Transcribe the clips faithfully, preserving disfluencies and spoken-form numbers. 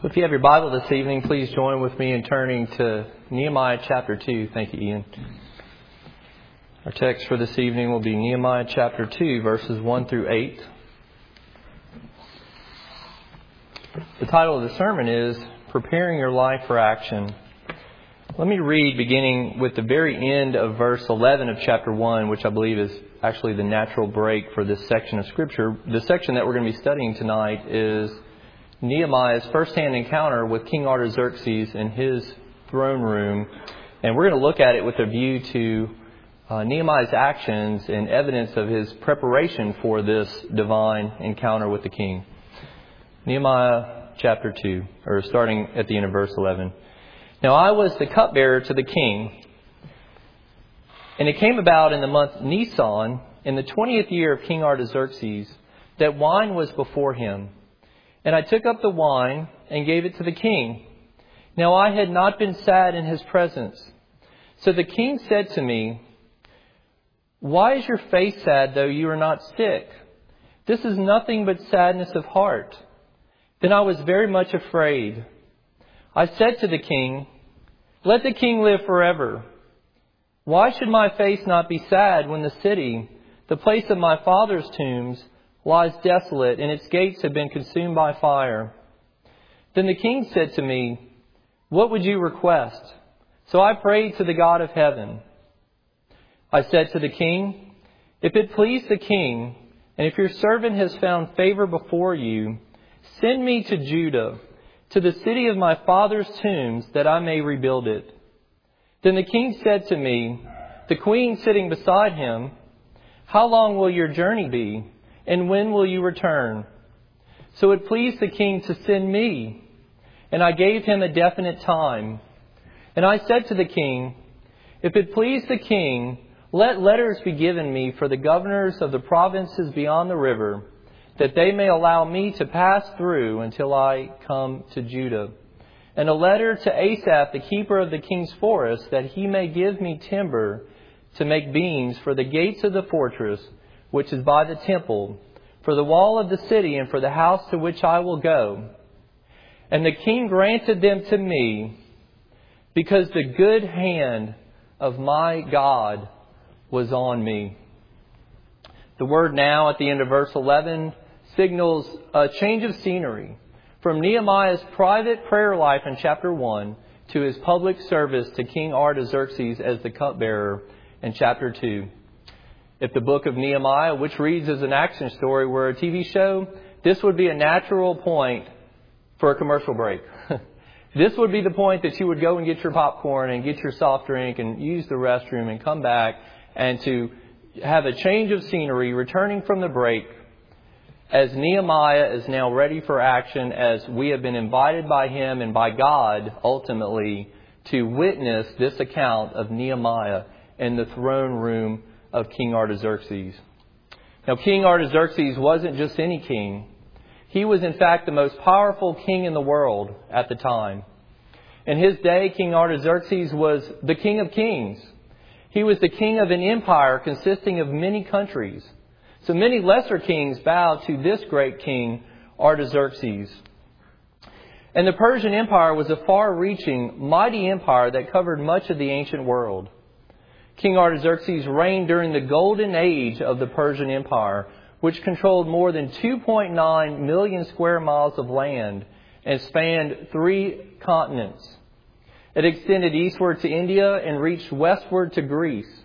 So if you have your Bible this evening, please join with me in turning to Nehemiah chapter two. Thank you, Ian. Our text for this evening will be Nehemiah chapter two, verses one through eight. The title of the sermon is Preparing Your Life for Action. Let me read beginning with the very end of verse eleven of chapter one, which I believe is actually the natural break for this section of Scripture. The section that we're going to be studying tonight is Nehemiah's first-hand encounter with King Artaxerxes in his throne room. And we're going to look at it with a view to uh, Nehemiah's actions and evidence of his preparation for this divine encounter with the king. Nehemiah chapter two, or starting at the end of verse eleven. Now I was the cupbearer to the king, and it came about in the month Nisan, in the twentieth year of King Artaxerxes, that wine was before him. And I took up the wine and gave it to the king. Now I had not been sad in his presence. So the king said to me, "Why is your face sad, though you are not sick? This is nothing but sadness of heart." Then I was very much afraid. I said to the king, "Let the king live forever. Why should my face not be sad when the city, the place of my father's tombs, lies desolate, and its gates have been consumed by fire?" Then the king said to me, "What would you request?" So I prayed to the God of heaven. I said to the king, "If it please the king, and if your servant has found favor before you, send me to Judah, to the city of my father's tombs, that I may rebuild it." Then the king said to me, the queen sitting beside him, "How long will your journey be? And when will you return?" So it pleased the king to send me, and I gave him a definite time. And I said to the king, "If it please the king, let letters be given me for the governors of the provinces beyond the river, that they may allow me to pass through until I come to Judah. And a letter to Asaph, the keeper of the king's forest, that he may give me timber to make beams for the gates of the fortress, which is by the temple, for the wall of the city, and for the house to which I will go." And the king granted them to me, because the good hand of my God was on me. The word "now" at the end of verse eleven signals a change of scenery from Nehemiah's private prayer life in chapter one to his public service to King Artaxerxes as the cupbearer in chapter two. If the book of Nehemiah, which reads as an action story, were a T V show, this would be a natural point for a commercial break. This would be the point that you would go and get your popcorn and get your soft drink and use the restroom and come back and to have a change of scenery, returning from the break, as Nehemiah is now ready for action, as we have been invited by him and by God, ultimately, to witness this account of Nehemiah in the throne room of King Artaxerxes. Now, King Artaxerxes wasn't just any king. He was, in fact, the most powerful king in the world at the time. In his day, King Artaxerxes was the king of kings. He was the king of an empire consisting of many countries. So many lesser kings bowed to this great king, Artaxerxes. And the Persian Empire was a far-reaching, mighty empire that covered much of the ancient world. King Artaxerxes reigned during the golden age of the Persian Empire, which controlled more than two point nine million square miles of land and spanned three continents. It extended eastward to India and reached westward to Greece.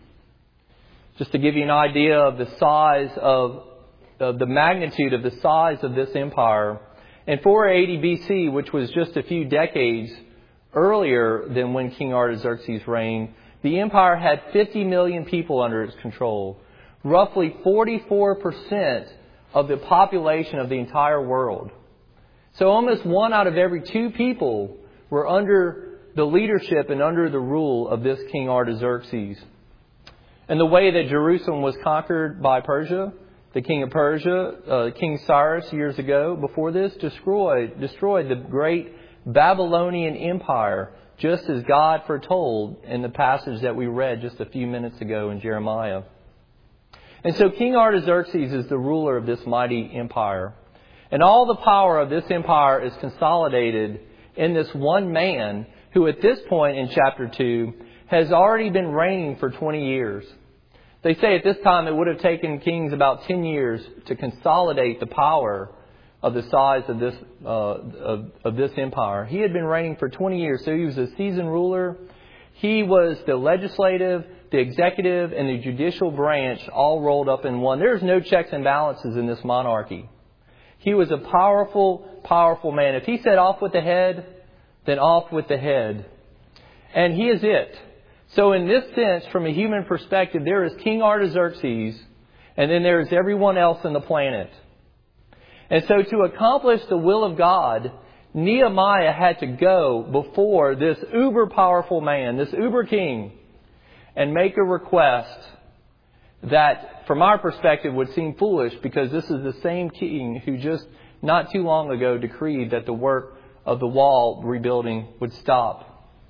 Just to give you an idea of the size of, of the magnitude of the size of this empire, in four eighty B C, which was just a few decades earlier than when King Artaxerxes reigned, the empire had fifty million people under its control, roughly forty-four percent of the population of the entire world. So almost one out of every two people were under the leadership and under the rule of this King Artaxerxes. And the way that Jerusalem was conquered by Persia, the king of Persia, uh, King Cyrus years ago, before this, destroyed, destroyed the great Babylonian Empire, just as God foretold in the passage that we read just a few minutes ago in Jeremiah. And so King Artaxerxes is the ruler of this mighty empire. And all the power of this empire is consolidated in this one man who at this point in chapter two has already been reigning for twenty years. They say at this time it would have taken kings about ten years to consolidate the power of the size of this uh, of, of this empire. He had been reigning for twenty years, so he was a seasoned ruler. He was the legislative, the executive, and the judicial branch all rolled up in one. There's no checks and balances in this monarchy. He was a powerful, powerful man. If he said off with the head, then off with the head. And he is it. So in this sense, from a human perspective, there is King Artaxerxes, and then there is everyone else on the planet. And so to accomplish the will of God, Nehemiah had to go before this uber powerful man, this uber king, and make a request that, from our perspective, would seem foolish because this is the same king who just not too long ago decreed that the work of the wall rebuilding would stop.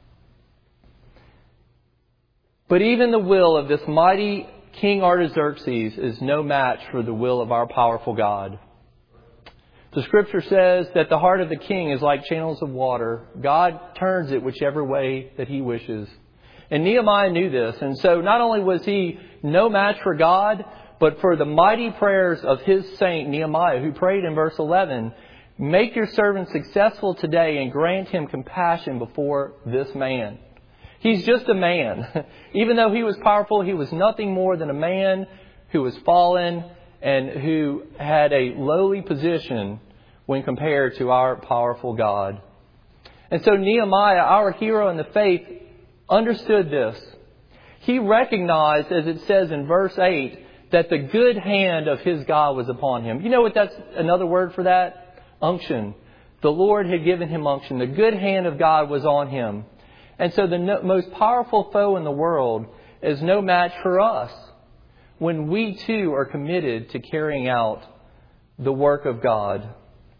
But even the will of this mighty King Artaxerxes is no match for the will of our powerful God. The Scripture says that the heart of the king is like channels of water. God turns it whichever way that He wishes. And Nehemiah knew this. And so not only was he no match for God, but for the mighty prayers of his saint Nehemiah, who prayed in verse eleven, "Make your servant successful today and grant him compassion before this man." He's just a man. Even though he was powerful, he was nothing more than a man who was fallen and who had a lowly position when compared to our powerful God. And so Nehemiah, our hero in the faith, understood this. He recognized, as it says in verse eight, that the good hand of his God was upon him. You know what that's another word for that? Unction. The Lord had given him unction. The good hand of God was on him. And so the no, most powerful foe in the world is no match for us when we too are committed to carrying out the work of God.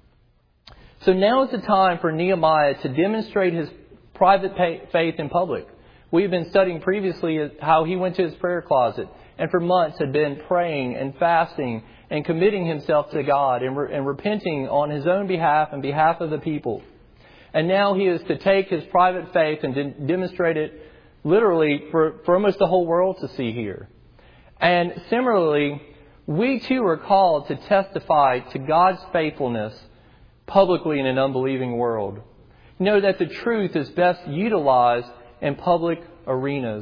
So now is the time for Nehemiah to demonstrate his private faith in public. We've been studying previously how he went to his prayer closet and for months had been praying and fasting and committing himself to God and, re- and repenting on his own behalf and behalf of the people. And now he is to take his private faith and de- demonstrate it literally for, for almost the whole world to see here. And similarly, we too are called to testify to God's faithfulness publicly in an unbelieving world. Know that the truth is best utilized in public arenas.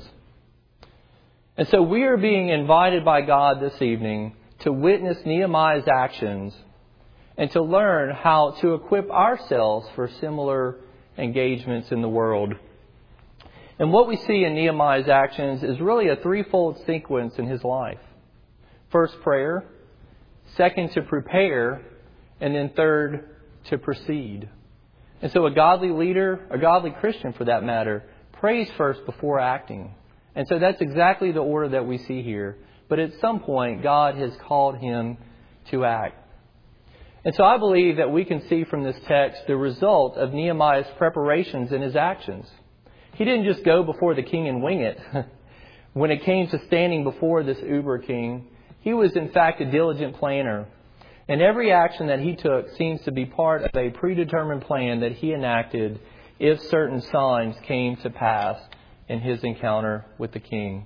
And so we are being invited by God this evening to witness Nehemiah's actions and to learn how to equip ourselves for similar engagements in the world. And what we see in Nehemiah's actions is really a threefold sequence in his life. First, prayer. Second, to prepare. And then third, to proceed. And so a godly leader, a godly Christian for that matter, prays first before acting. And so that's exactly the order that we see here. But at some point, God has called him to act. And so I believe that we can see from this text the result of Nehemiah's preparations and his actions. He didn't just go before the king and wing it. When it came to standing before this uber king, he was in fact a diligent planner. And every action that he took seems to be part of a predetermined plan that he enacted if certain signs came to pass in his encounter with the king.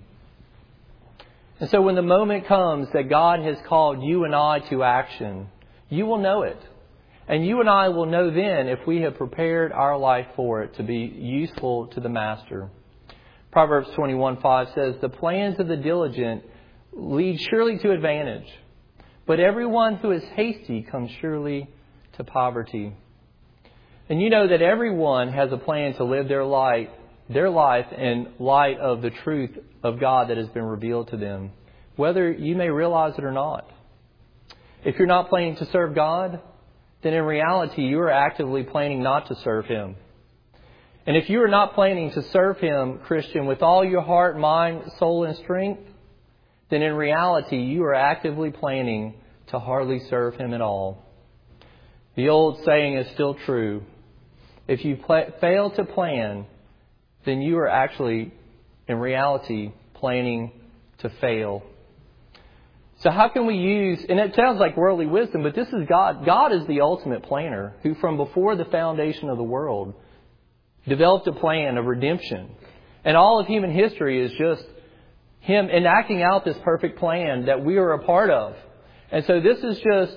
And so when the moment comes that God has called you and I to action, you will know it. And you and I will know then if we have prepared our life for it to be useful to the Master. Proverbs twenty-one five says, "The plans of the diligent lead surely to advantage, but everyone who is hasty comes surely to poverty." And you know that everyone has a plan to live their life, their life in light of the truth of God that has been revealed to them, whether you may realize it or not. If you're not planning to serve God, then in reality you are actively planning not to serve Him. And if you are not planning to serve Him, Christian, with all your heart, mind, soul, and strength, then in reality you are actively planning to hardly serve Him at all. The old saying is still true. If you pl- fail to plan, then you are actually, in reality, planning to fail. So how can we use, and it sounds like worldly wisdom, but this is God. God is the ultimate planner who from before the foundation of the world developed a plan of redemption. And all of human history is just Him enacting out this perfect plan that we are a part of. And so this is just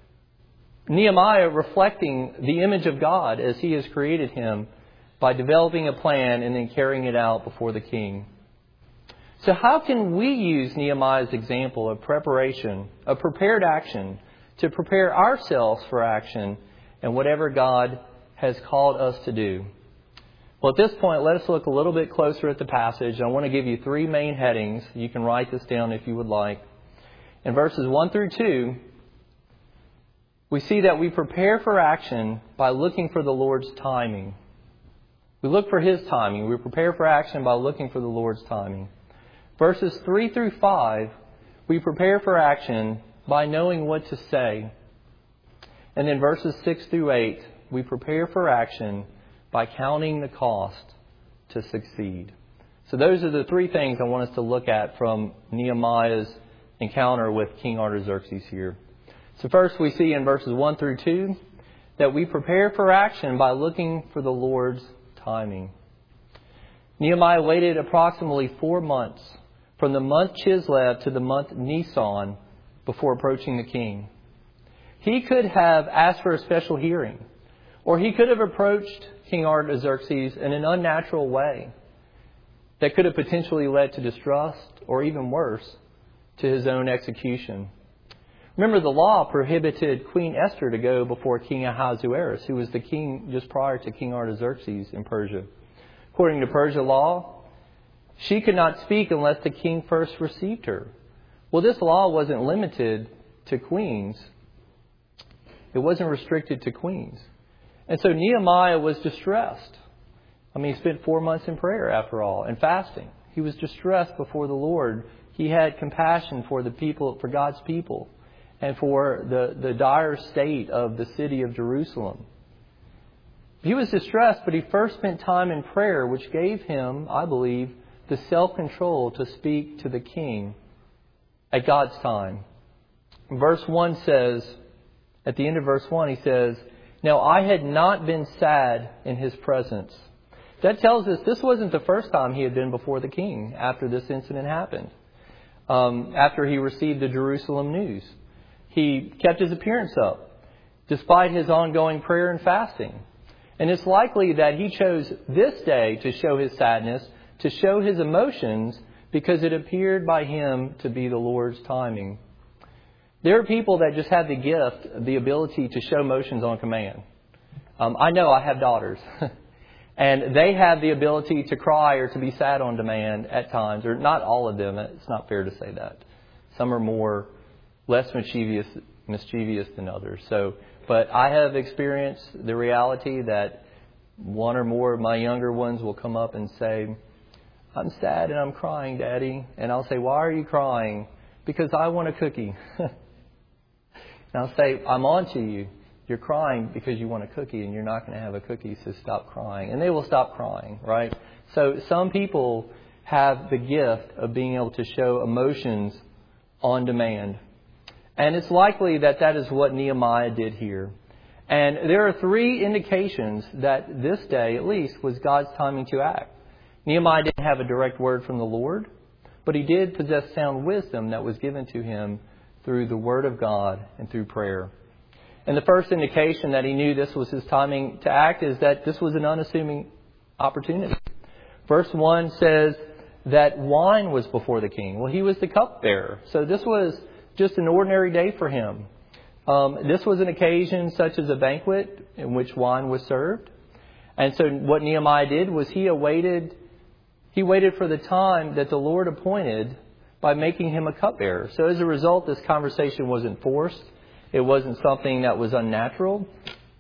Nehemiah reflecting the image of God as He has created him by developing a plan and then carrying it out before the king. So how can we use Nehemiah's example of preparation, of prepared action, to prepare ourselves for action and whatever God has called us to do? Well, at this point, let us look a little bit closer at the passage. I want to give you three main headings. You can write this down if you would like. In verses one through two, we see that we prepare for action by looking for the Lord's timing. We look for His timing. We prepare for action by looking for the Lord's timing. Verses three through five, we prepare for action by knowing what to say. And then verses six through eight, we prepare for action by counting the cost to succeed. So those are the three things I want us to look at from Nehemiah's encounter with King Artaxerxes here. So first we see in verses one through two that we prepare for action by looking for the Lord's timing. Nehemiah waited approximately four months from the month Chislev to the month Nisan before approaching the king. He could have asked for a special hearing, or he could have approached King Artaxerxes in an unnatural way that could have potentially led to distrust or even worse, to his own execution. Remember, the law prohibited Queen Esther to go before King Ahasuerus, who was the king just prior to King Artaxerxes in Persia. According to Persia law, she could not speak unless the king first received her. Well, this law wasn't limited to queens. It wasn't restricted to queens. And so Nehemiah was distressed. I mean, he spent four months in prayer after all, and fasting. He was distressed before the Lord. He had compassion for the people, for God's people, and for the, the dire state of the city of Jerusalem. He was distressed, but he first spent time in prayer, which gave him, I believe, the self-control to speak to the king at God's time. Verse one says, at the end of verse one, he says, "Now I had not been sad in his presence." That tells us this wasn't the first time he had been before the king after this incident happened. Um, after he received the Jerusalem news, he kept his appearance up despite his ongoing prayer and fasting. And it's likely that he chose this day to show his sadness, to show his emotions, because it appeared by him to be the Lord's timing. There are people that just have the gift, the ability to show emotions on command. Um, I know I have daughters. And they have the ability to cry or to be sad on demand at times. Or not all of them. It's not fair to say that. Some are more, less mischievous, mischievous than others. So, but I have experienced the reality that one or more of my younger ones will come up and say, "I'm sad and I'm crying, Daddy." And I'll say, "Why are you crying?" "Because I want a cookie." And I'll say, "I'm on to you. You're crying because you want a cookie and you're not going to have a cookie, so stop crying." And they will stop crying, right? So some people have the gift of being able to show emotions on demand. And it's likely that that is what Nehemiah did here. And there are three indications that this day, at least, was God's timing to act. Nehemiah didn't have a direct word from the Lord, but he did possess sound wisdom that was given to him through the Word of God and through prayer. And the first indication that he knew this was his timing to act is that this was an unassuming opportunity. Verse one says that wine was before the king. Well, he was the cupbearer. So this was just an ordinary day for him. Um, this was an occasion such as a banquet in which wine was served. And so what Nehemiah did was he awaited, he waited for the time that the Lord appointed by making him a cupbearer. So as a result, this conversation wasn't forced. It wasn't something that was unnatural.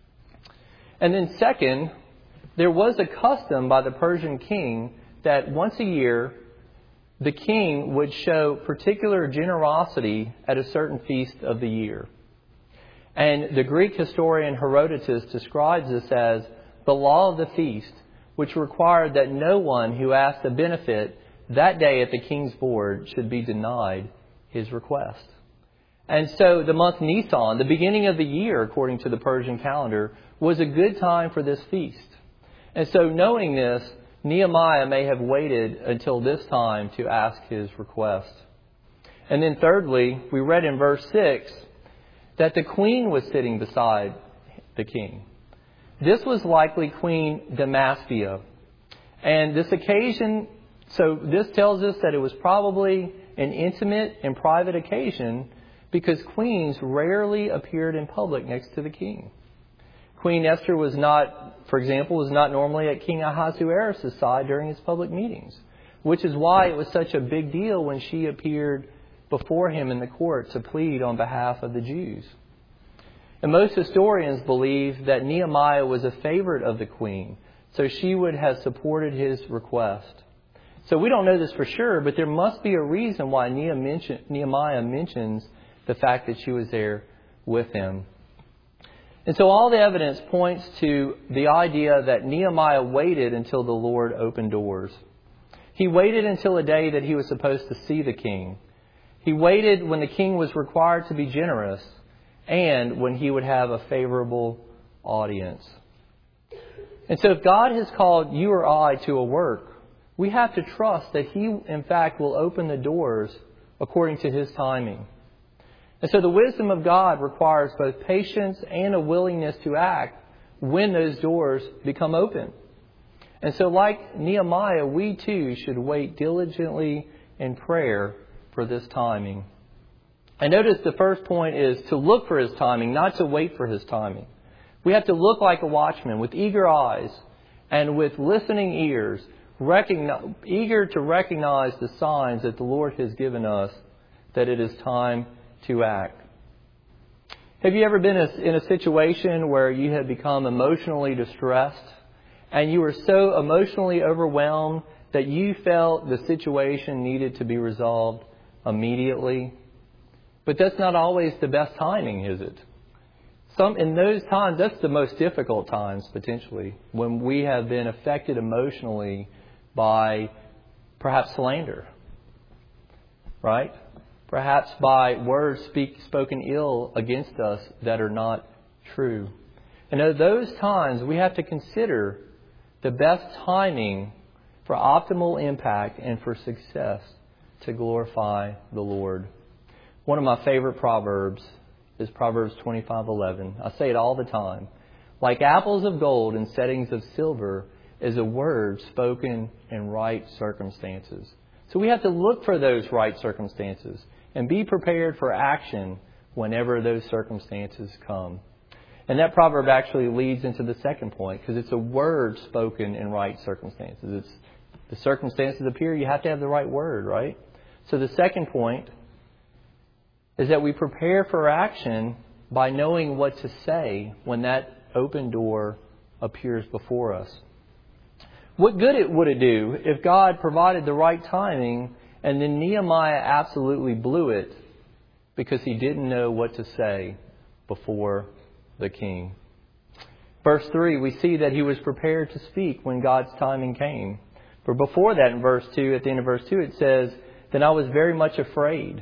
And then second, there was a custom by the Persian king that once a year, the king would show particular generosity at a certain feast of the year. And the Greek historian Herodotus describes this as the law of the feast, which required that no one who asked a benefit that day at the king's board should be denied his request. And so the month Nisan, the beginning of the year, according to the Persian calendar, was a good time for this feast. And so knowing this, Nehemiah may have waited until this time to ask his request. And then thirdly, we read in verse six that the queen was sitting beside the king. This was likely Queen Damaspia. And this occasion, so this tells us that it was probably an intimate and private occasion because queens rarely appeared in public next to the king. Queen Esther was not, for example, was not normally at King Ahasuerus' side during his public meetings, which is why it was such a big deal when she appeared before him in the court to plead on behalf of the Jews. And most historians believe that Nehemiah was a favorite of the queen, so she would have supported his request. So we don't know this for sure, but there must be a reason why Nehemiah mentions the fact that she was there with him. And so all the evidence points to the idea that Nehemiah waited until the Lord opened doors. He waited until a day that he was supposed to see the king. He waited when the king was required to be generous and when he would have a favorable audience. And so if God has called you or I to a work, we have to trust that He, in fact, will open the doors according to His timing. And so the wisdom of God requires both patience and a willingness to act when those doors become open. And so like Nehemiah, we too should wait diligently in prayer for this timing. And notice the first point is to look for His timing, not to wait for His timing. We have to look like a watchman with eager eyes and with listening ears, recognize, eager to recognize the signs that the Lord has given us that it is time to act. Have you ever been in a situation where you have become emotionally distressed and you were so emotionally overwhelmed that you felt the situation needed to be resolved immediately? But that's not always the best timing, is it? Some, in those times, that's the most difficult times, potentially, when we have been affected emotionally by perhaps slander, right? Perhaps by words speak, spoken ill against us that are not true. And at those times, we have to consider the best timing for optimal impact and for success to glorify the Lord. One of my favorite proverbs is Proverbs twenty-five eleven. I say it all the time. Like apples of gold in settings of silver is a word spoken in right circumstances. So we have to look for those right circumstances and be prepared for action whenever those circumstances come. And that proverb actually leads into the second point because it's a word spoken in right circumstances. It's the circumstances appear, you have to have the right word, right? So the second point is that we prepare for action by knowing what to say when that open door appears before us. What good it would it do if God provided the right timing and then Nehemiah absolutely blew it because he didn't know what to say before the king? Verse three, we see that he was prepared to speak when God's timing came. For before that, in verse two, at the end of verse two, it says, "Then I was very much afraid."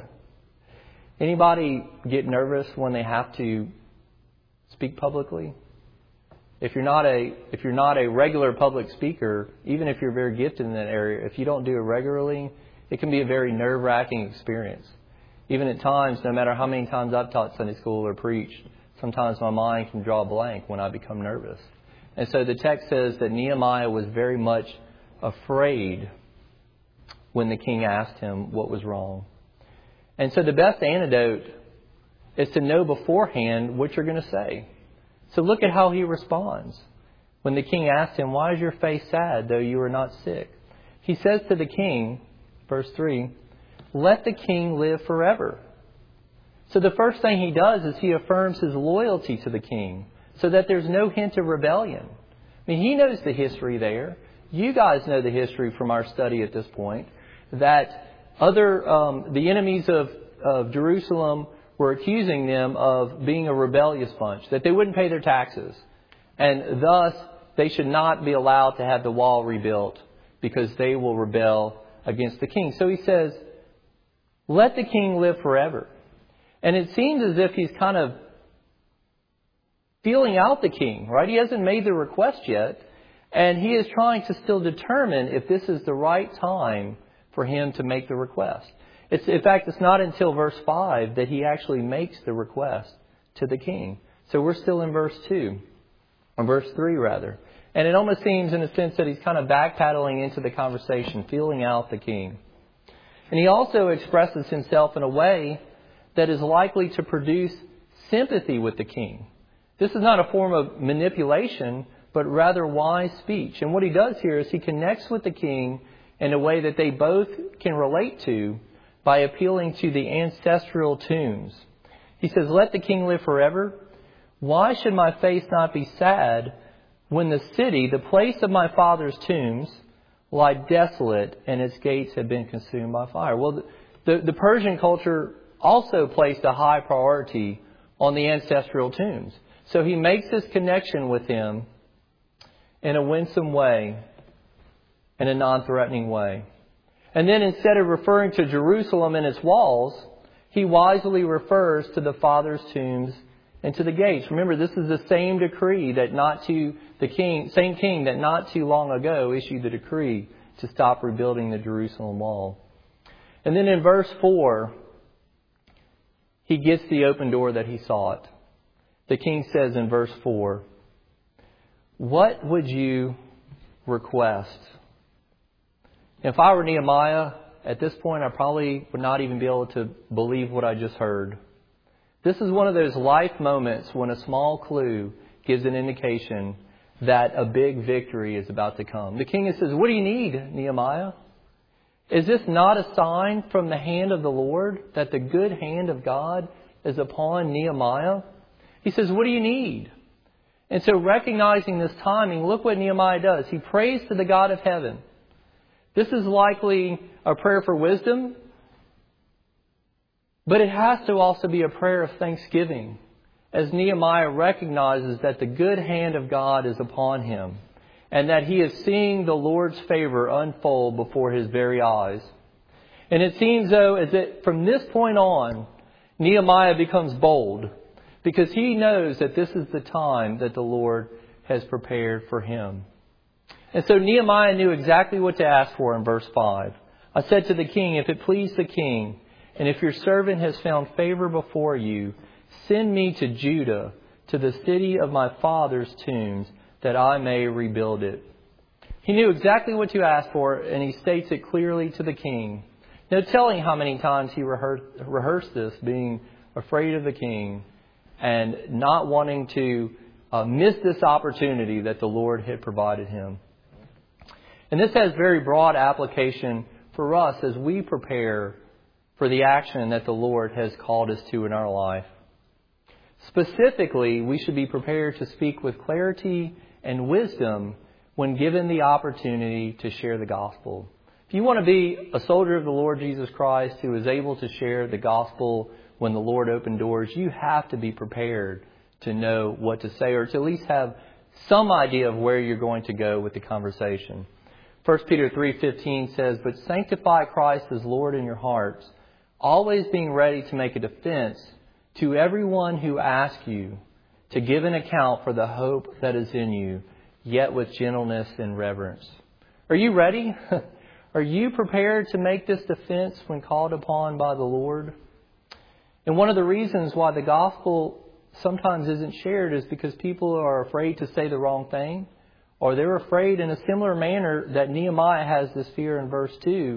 Anybody get nervous when they have to speak publicly? If you're not a if you're not a regular public speaker, even if you're very gifted in that area, if you don't do it regularly, it can be a very nerve-wracking experience. Even at times, no matter how many times I've taught Sunday school or preached, sometimes my mind can draw a blank when I become nervous. And so the text says that Nehemiah was very much afraid when the king asked him what was wrong. And so the best antidote is to know beforehand what you're going to say. So look at how he responds. When the king asked him, "Why is your face sad, though you are not sick?" He says to the king, verse three, "Let the king live forever." So the first thing he does is he affirms his loyalty to the king so that there's no hint of rebellion. I mean, he knows the history there. You guys know the history from our study at this point, that other um, the enemies of, of Jerusalem were accusing them of being a rebellious bunch, that they wouldn't pay their taxes. And thus, they should not be allowed to have the wall rebuilt because they will rebel against the king. So he says, let the king live forever. And it seems as if he's kind of feeling out the king, right? He hasn't made the request yet. And he is trying to still determine if this is the right time for him to make the request. It's, in fact, it's not until verse five that he actually makes the request to the king. So we're still in verse two, or verse three rather. And it almost seems in a sense that he's kind of backpedaling into the conversation, feeling out the king. And he also expresses himself in a way that is likely to produce sympathy with the king. This is not a form of manipulation, but rather wise speech. And what he does here is he connects with the king in a way that they both can relate to by appealing to the ancestral tombs. He says, "Let the king live forever. Why should my face not be sad when the city, the place of my father's tombs, lie desolate and its gates have been consumed by fire?" Well, the, the, the Persian culture also placed a high priority on the ancestral tombs. So he makes this connection with him in a winsome way, in a non-threatening way. And then instead of referring to Jerusalem and its walls, he wisely refers to the father's tombs and to the gates. Remember, this is the same decree that not too the king, same king that not too long ago issued the decree to stop rebuilding the Jerusalem wall. And then in verse four, he gets the open door that he sought. The king says in verse four, "What would you request?" If I were Nehemiah, at this point, I probably would not even be able to believe what I just heard. This is one of those life moments when a small clue gives an indication that a big victory is about to come. The king says, "What do you need, Nehemiah? Is this not a sign from the hand of the Lord that the good hand of God is upon Nehemiah?" He says, "What do you need?" And so recognizing this timing, look what Nehemiah does. He prays to the God of heaven. This is likely a prayer for wisdom, but it has to also be a prayer of thanksgiving, as Nehemiah recognizes that the good hand of God is upon him and that he is seeing the Lord's favor unfold before his very eyes. And it seems, though, as that from this point on, Nehemiah becomes bold because he knows that this is the time that the Lord has prepared for him. And so Nehemiah knew exactly what to ask for in verse five. "I said to the king, if it please the king, and if your servant has found favor before you, send me to Judah, to the city of my father's tombs, that I may rebuild it." He knew exactly what to ask for, and he states it clearly to the king. No telling how many times he rehearsed, rehearsed this, being afraid of the king and not wanting to uh, miss this opportunity that the Lord had provided him. And this has very broad application for us as we prepare for the action that the Lord has called us to in our life. Specifically, we should be prepared to speak with clarity and wisdom when given the opportunity to share the gospel. If you want to be a soldier of the Lord Jesus Christ who is able to share the gospel when the Lord opened doors, you have to be prepared to know what to say, or to at least have some idea of where you're going to go with the conversation. First Peter three fifteen says, "But sanctify Christ as Lord in your hearts, always being ready to make a defense to everyone who asks you to give an account for the hope that is in you, yet with gentleness and reverence." Are you ready? Are you prepared to make this defense when called upon by the Lord? And one of the reasons why the gospel sometimes isn't shared is because people are afraid to say the wrong thing, or they're afraid in a similar manner that Nehemiah has this fear in verse two.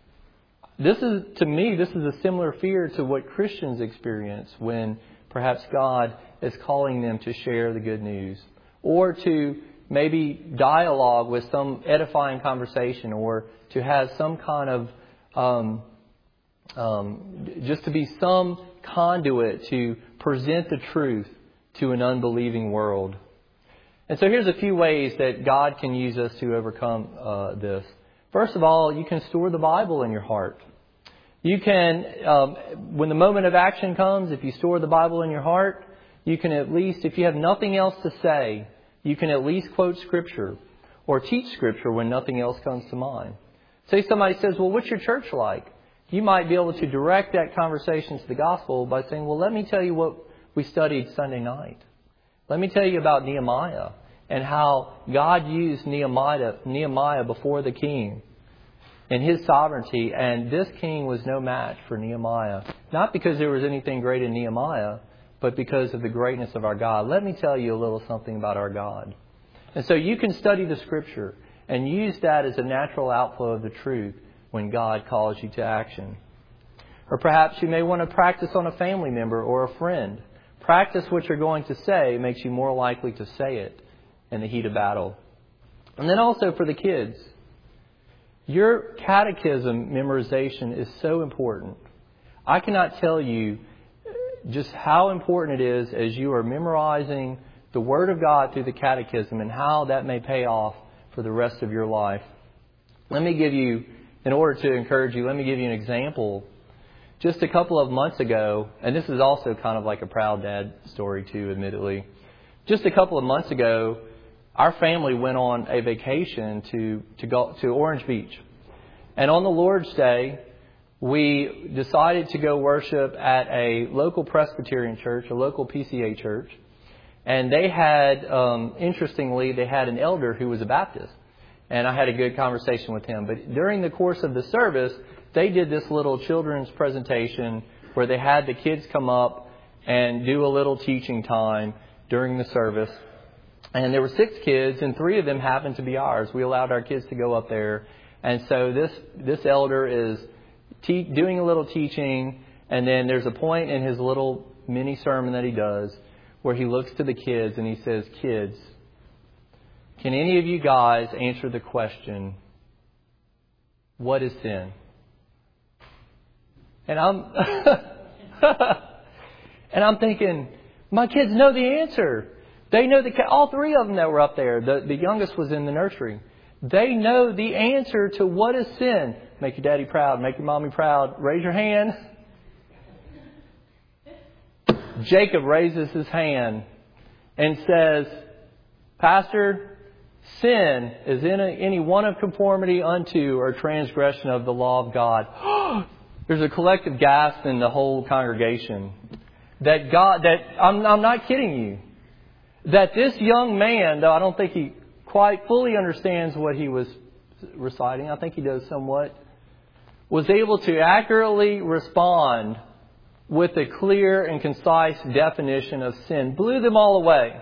This is, to me, this is a similar fear to what Christians experience when perhaps God is calling them to share the good news, or to maybe dialogue with some edifying conversation, or to have some kind of, um, um, just to be some conduit to present the truth to an unbelieving world. And so here's a few ways that God can use us to overcome uh, this. First of all, you can store the Bible in your heart. You can, um, when the moment of action comes, if you store the Bible in your heart, you can at least, if you have nothing else to say, you can at least quote Scripture or teach Scripture when nothing else comes to mind. Say somebody says, "Well, what's your church like?" You might be able to direct that conversation to the gospel by saying, well, let me tell you what we studied Sunday night. Let me tell you about Nehemiah and how God used Nehemiah, Nehemiah before the king in his sovereignty. And this king was no match for Nehemiah. Not because there was anything great in Nehemiah, but because of the greatness of our God. Let me tell you a little something about our God. And so you can study the Scripture and use that as a natural outflow of the truth when God calls you to action. Or perhaps you may want to practice on a family member or a friend. Practice what you're going to say makes you more likely to say it in the heat of battle. And then also for the kids, your catechism memorization is so important. I cannot tell you just how important it is as you are memorizing the Word of God through the catechism and how that may pay off for the rest of your life. Let me give you, in order to encourage you, let me give you an example. Just a couple of months ago, and this is also kind of like a proud dad story too, admittedly. Just a couple of months ago, our family went on a vacation to, to go to Orange Beach. And on the Lord's Day, we decided to go worship at a local Presbyterian church, a local P C A church. And they had, um, interestingly, they had an elder who was a Baptist. And I had a good conversation with him. But during the course of the service, they did this little children's presentation where they had the kids come up and do a little teaching time during the service. And there were six kids, and three of them happened to be ours. We allowed our kids to go up there. And so this this elder is te- doing a little teaching, and then there's a point in his little mini sermon that he does where he looks to the kids and he says, "Kids, can any of you guys answer the question, what is sin?" And I'm and I'm thinking, my kids know the answer. They know the all three of them that were up there. The, the youngest was in the nursery. They know the answer to what is sin. Make your daddy proud. Make your mommy proud. Raise your hand. Jacob raises his hand and says, "Pastor, sin is in a, any one of conformity unto or transgression of the law of God." There's a collective gasp in the whole congregation. That God, that I'm, I'm not kidding you. That this young man, though I don't think he quite fully understands what he was reciting, I think he does somewhat, was able to accurately respond with a clear and concise definition of sin. Blew them all away.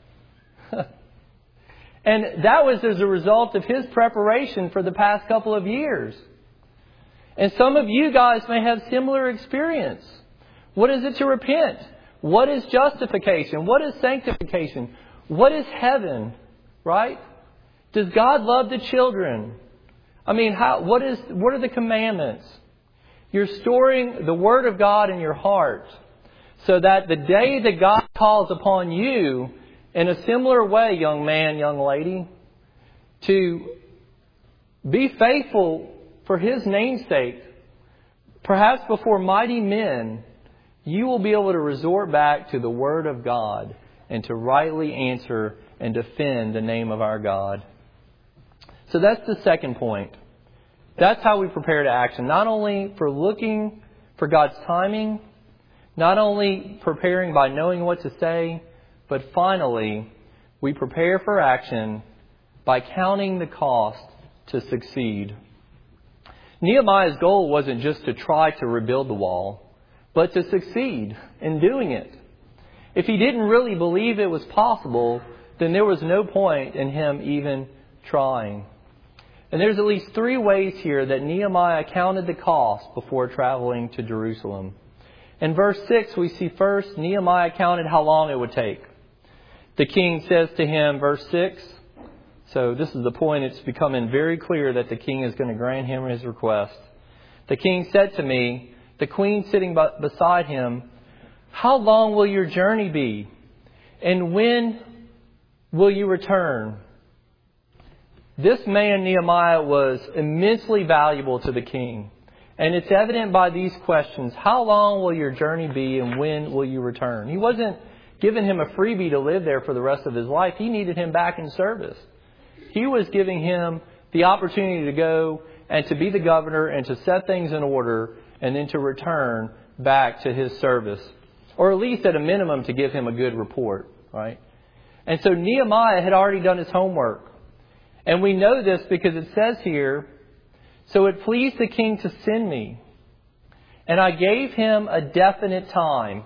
And that was as a result of his preparation for the past couple of years. And some of you guys may have similar experience. What is it to repent? What is justification? What is sanctification? What is heaven? Right? Does God love the children? I mean, how? What is? What are the commandments? You're storing the Word of God in your heart so that the day that God calls upon you in a similar way, young man, young lady, to be faithful for His name's sake, perhaps before mighty men, you will be able to resort back to the Word of God and to rightly answer and defend the name of our God. So that's the second point. That's how we prepare to action. Not only for looking for God's timing, not only preparing by knowing what to say, but finally, we prepare for action by counting the cost to succeed. Nehemiah's goal wasn't just to try to rebuild the wall, but to succeed in doing it. If he didn't really believe it was possible, then there was no point in him even trying. And there's at least three ways here that Nehemiah counted the cost before traveling to Jerusalem. In verse six, we see first, Nehemiah counted how long it would take. The king says to him, verse six, so this is the point, it's becoming very clear that the king is going to grant him his request. The king said to me, the queen sitting beside him, "How long will your journey be? And when will you return?" This man, Nehemiah, was immensely valuable to the king. And it's evident by these questions. How long will your journey be and when will you return? He wasn't giving him a freebie to live there for the rest of his life. He needed him back in service. He was giving him the opportunity to go and to be the governor and to set things in order and then to return back to his service. Or at least at a minimum to give him a good report, right? And so Nehemiah had already done his homework. And we know this because it says here, "So it pleased the king to send me, and I gave him a definite time."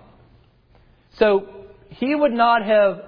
So he would not have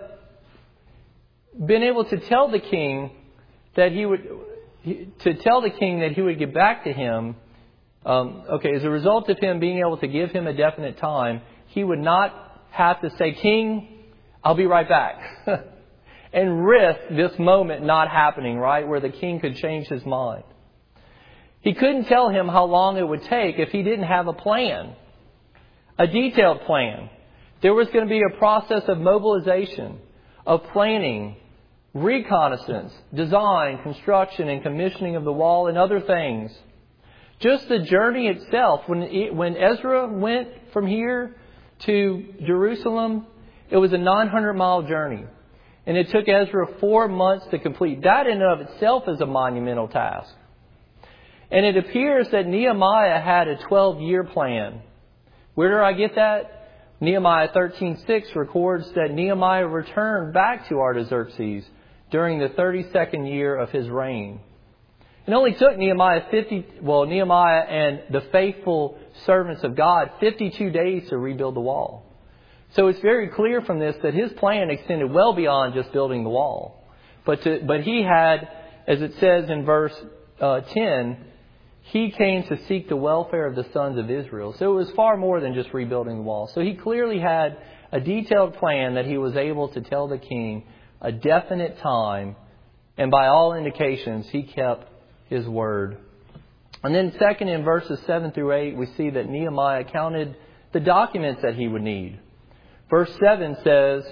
been able to tell the king that he would, to tell the king that he would get back to him. Um, okay, as a result of him being able to give him a definite time, he would not have to say, "King, I'll be right back," and risk this moment not happening, right, where the king could change his mind. He couldn't tell him how long it would take if he didn't have a plan, a detailed plan. There was going to be a process of mobilization, of planning, reconnaissance, design, construction, and commissioning of the wall and other things. Just the journey itself, when it, when Ezra went from here to Jerusalem, it was a nine hundred mile journey. And it took Ezra four months to complete. That in and of itself is a monumental task. And it appears that Nehemiah had a twelve-year plan. Where do I get that? Nehemiah thirteen six records that Nehemiah returned back to Artaxerxes during the thirty-second year of his reign. It only took Nehemiah fifty, well, Nehemiah and the faithful servants of God fifty-two days to rebuild the wall. So it's very clear from this that his plan extended well beyond just building the wall. But to, but he had, as it says in verse uh, ten, he came to seek the welfare of the sons of Israel. So it was far more than just rebuilding the wall. So he clearly had a detailed plan that he was able to tell the king a definite time. And by all indications, he kept his word. And then second, in verses seven through eight, we see that Nehemiah counted the documents that he would need. Verse seven says,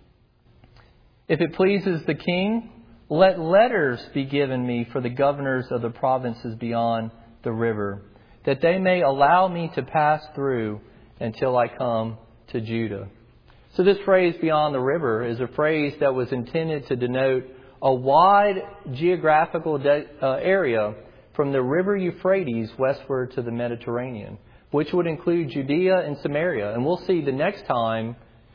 "If it pleases the king, let letters be given me for the governors of the provinces beyond the river, that they may allow me to pass through until I come to Judah." So this phrase, "beyond the river," is a phrase that was intended to denote a wide geographical de- uh, area from the river Euphrates westward to the Mediterranean, which would include Judea and Samaria. And we'll see the next time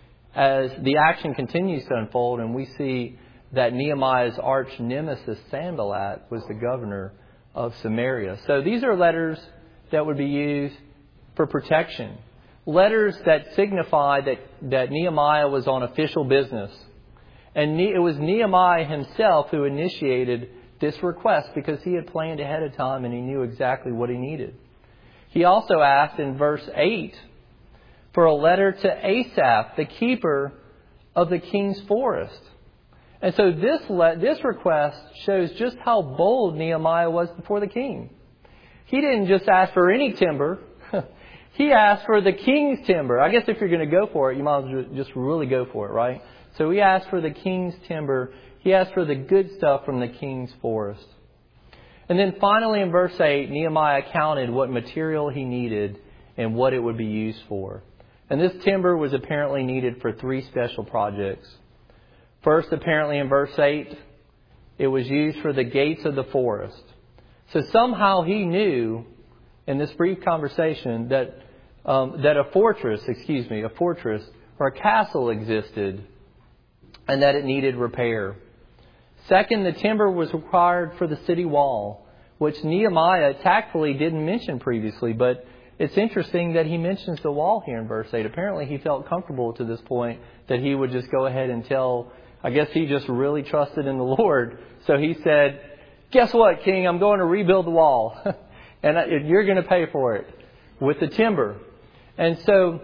as the action continues to unfold and we see that Nehemiah's arch nemesis Sanballat was the governor of Samaria. So these are letters that would be used for protection. Letters that signify that, that Nehemiah was on official business. And it was Nehemiah himself who initiated this request because he had planned ahead of time and he knew exactly what he needed. He also asked in verse eight for a letter to Asaph, the keeper of the king's forest. And so this le- this request shows just how bold Nehemiah was before the king. He didn't just ask for any timber. He asked for the king's timber. I guess if you're going to go for it, you might as well just really go for it, right? So he asked for the king's timber. He asked for the good stuff from the king's forest. And then finally in verse eight, Nehemiah counted what material he needed and what it would be used for. And this timber was apparently needed for three special projects. First, apparently in verse eight, it was used for the gates of the forest. So somehow he knew in this brief conversation that um, that a fortress, excuse me, a fortress or a castle existed and that it needed repair. Second, the timber was required for the city wall, which Nehemiah tactfully didn't mention previously, but it's interesting that he mentions the wall here in verse eight. Apparently he felt comfortable to this point that he would just go ahead and tell, I guess he just really trusted in the Lord. So he said, "Guess what, King? I'm going to rebuild the wall. And you're going to pay for it with the timber." And so,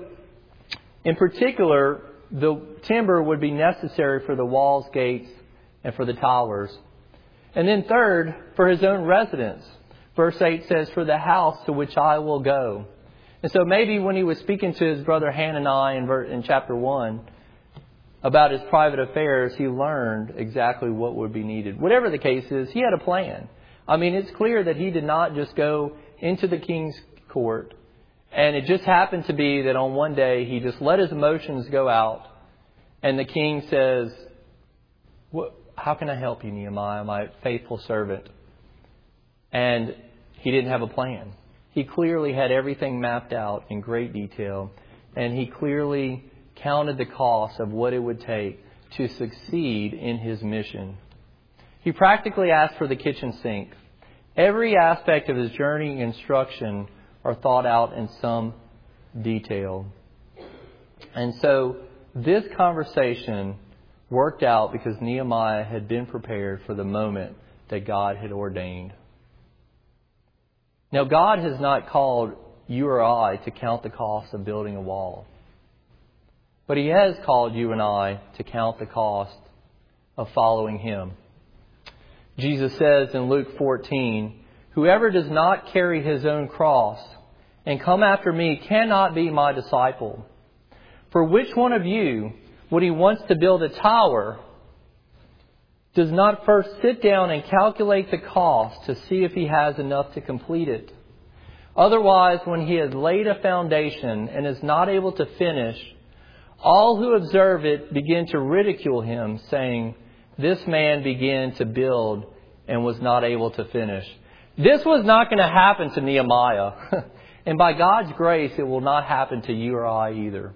in particular, the timber would be necessary for the walls, gates, and for the towers. And then third, for his own residence. Verse eight says, "For the house to which I will go." And so maybe when he was speaking to his brother Hananiah in, ver- in chapter one about his private affairs, he learned exactly what would be needed. Whatever the case is, he had a plan. I mean, it's clear that he did not just go into the king's court and it just happened to be that on one day he just let his emotions go out and the king says, "How can I help you, Nehemiah, my faithful servant?" And he didn't have a plan. He clearly had everything mapped out in great detail, and he clearly counted the cost of what it would take to succeed in his mission. He practically asked for the kitchen sink. Every aspect of his journey and instruction are thought out in some detail. And so this conversation worked out because Nehemiah had been prepared for the moment that God had ordained. Now, God has not called you or I to count the cost of building a wall. But He has called you and I to count the cost of following Him. Jesus says in Luke fourteen, "Whoever does not carry his own cross and come after me cannot be my disciple. For which one of you, when he wants to build a tower, does not first sit down and calculate the cost to see if he has enough to complete it? Otherwise, when he has laid a foundation and is not able to finish, all who observe it begin to ridicule him, saying, 'This man began to build and was not able to finish.'" This was not going to happen to Nehemiah. And by God's grace, it will not happen to you or I either.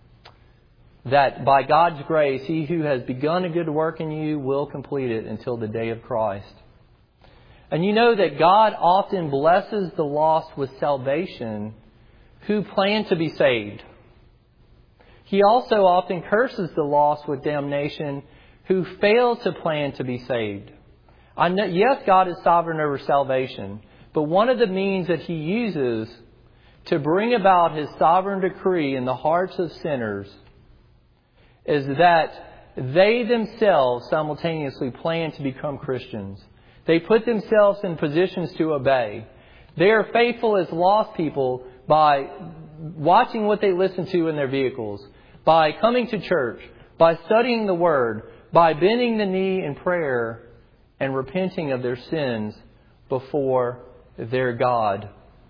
That by God's grace, He who has begun a good work in you will complete it until the day of Christ. And you know that God often blesses the lost with salvation who plan to be saved. He also often curses the lost with damnation who fail to plan to be saved. I know, yes, God is sovereign over salvation, but one of the means that He uses to bring about His sovereign decree in the hearts of sinners is that they themselves simultaneously plan to become Christians. They put themselves in positions to obey. They are faithful as lost people by watching what they listen to in their vehicles, by coming to church, by studying the Word, by bending the knee in prayer and repenting of their sins before their God.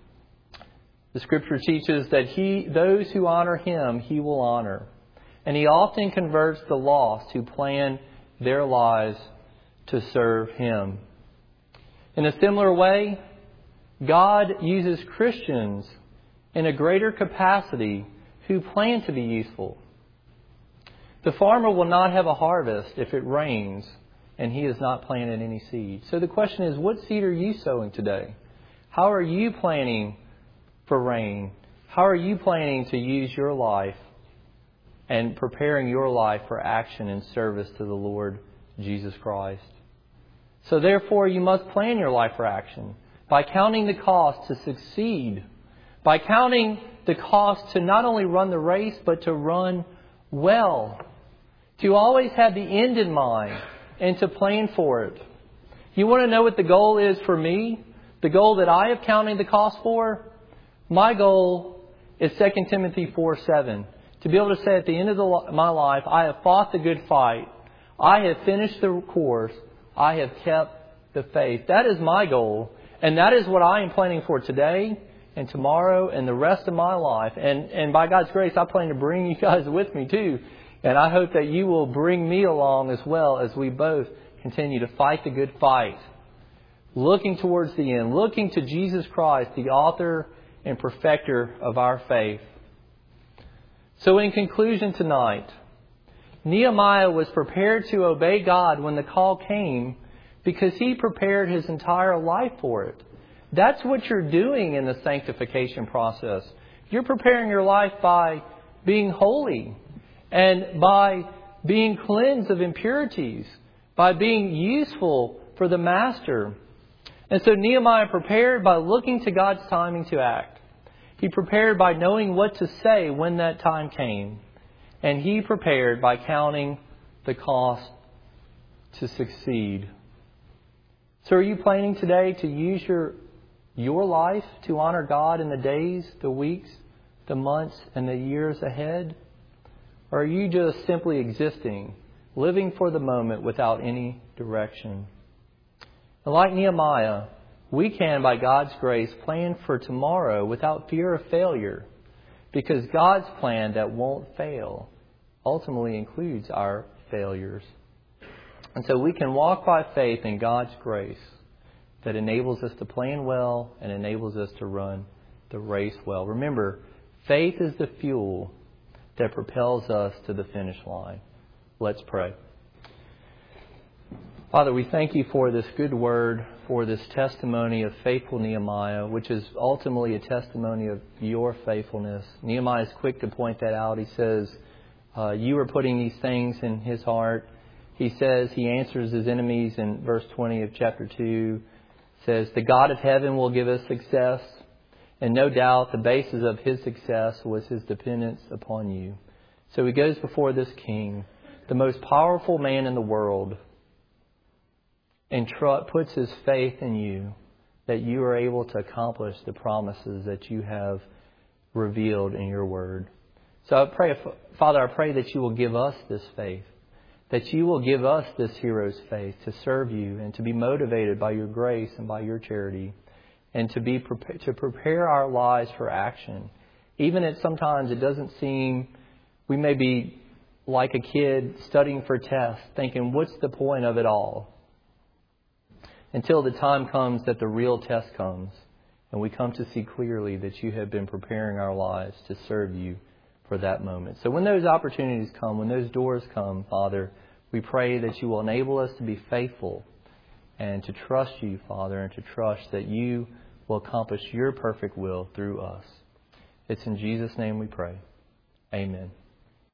The Scripture teaches that He, those who honor Him, He will honor. And He often converts the lost who plan their lives to serve Him. In a similar way, God uses Christians in a greater capacity who plan to be useful. The farmer will not have a harvest if it rains and he has not planted any seed. So the question is, what seed are you sowing today? How are you planning for rain? How are you planning to use your life and preparing your life for action and service to the Lord Jesus Christ? So therefore, you must plan your life for action by counting the cost to succeed, by counting the cost to not only run the race, but to run well, to always have the end in mind and to plan for it. You want to know what the goal is for me? The goal that I have counting the cost for? My goal is Second Timothy four seven. To be able to say at the end of the, my life, I have fought the good fight. I have finished the course. I have kept the faith. That is my goal. And that is what I am planning for today and tomorrow and the rest of my life. And, and by God's grace, I plan to bring you guys with me too. And I hope that you will bring me along as well as we both continue to fight the good fight. Looking towards the end. Looking to Jesus Christ, the author and perfecter of our faith. So in conclusion tonight, Nehemiah was prepared to obey God when the call came because he prepared his entire life for it. That's what you're doing in the sanctification process. You're preparing your life by being holy and by being cleansed of impurities, by being useful for the Master. And so Nehemiah prepared by looking to God's timing to act. He prepared by knowing what to say when that time came. And he prepared by counting the cost to succeed. So are you planning today to use your, your life to honor God in the days, the weeks, the months, and the years ahead? Or are you just simply existing, living for the moment without any direction? And like Nehemiah, we can, by God's grace, plan for tomorrow without fear of failure, because God's plan that won't fail ultimately includes our failures. And so we can walk by faith in God's grace, that enables us to plan well and enables us to run the race well. Remember, faith is the fuel that propels us to the finish line. Let's pray. Father, we thank you for this good word, for this testimony of faithful Nehemiah, which is ultimately a testimony of your faithfulness. Nehemiah is quick to point that out. He says, uh, you are putting these things in his heart. He says he answers his enemies in verse twenty of chapter two. Says, the God of heaven will give us success. And no doubt the basis of his success was his dependence upon you. So he goes before this king, the most powerful man in the world, and tr- puts his faith in you that you are able to accomplish the promises that you have revealed in your word. So I pray, Father, I pray that you will give us this faith, that you will give us this hero's faith to serve you and to be motivated by your grace and by your charity, and to be prepa- to prepare our lives for action. Even if sometimes it doesn't seem, we may be like a kid studying for tests, thinking, what's the point of it all? Until the time comes that the real test comes and we come to see clearly that you have been preparing our lives to serve you for that moment. So when those opportunities come, when those doors come, Father, we pray that you will enable us to be faithful and to trust you, Father, and to trust that you will accomplish your perfect will through us. It's in Jesus' name we pray. Amen.